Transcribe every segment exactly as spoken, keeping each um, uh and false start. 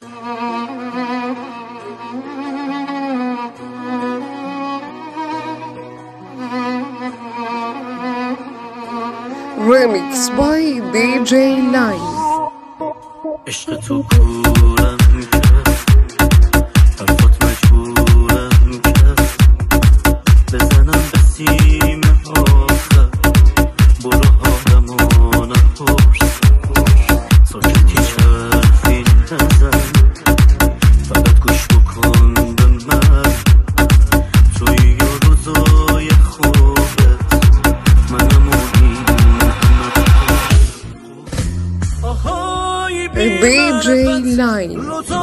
Remix by دی جی لاین. عشق تو کورم کرد، حرفات مجبورم کرد بزنم به سیم آخر. برو حالمو نپرس، ساکت هیچ حرفی نزن، فقط گوش بکن به من. توی روزای خوبت منم دی جی لاین.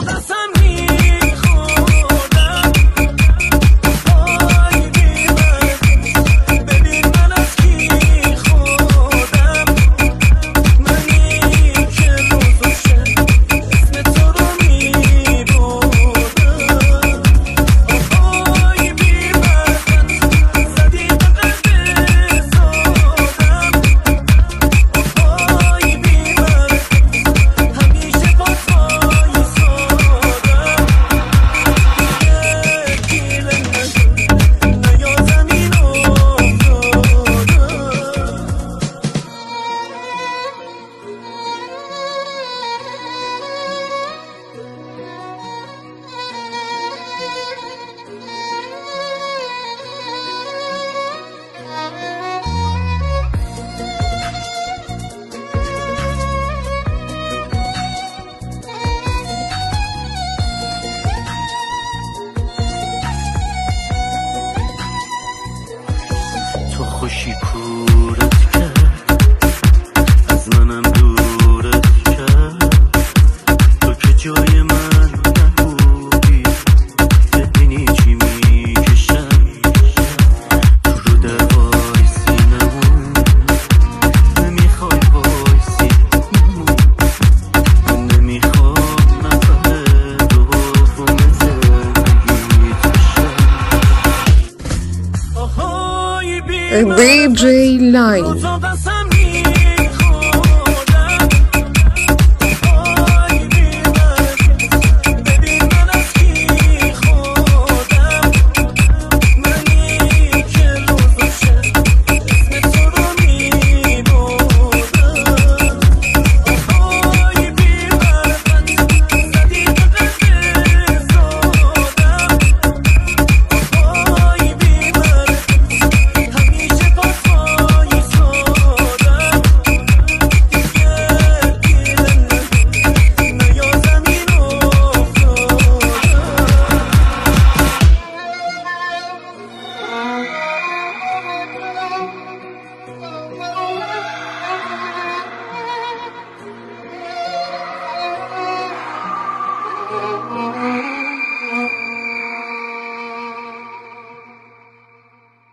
خوشی کورت کرد، از منم دورت کرد. تو که جای من نبودی، ببینی چی میکشم. تو رو در وایسی نمون، نمیخوای وایسی نمون. من نمیخوام نفر دوم زندگیت بشم. دی جی لاین.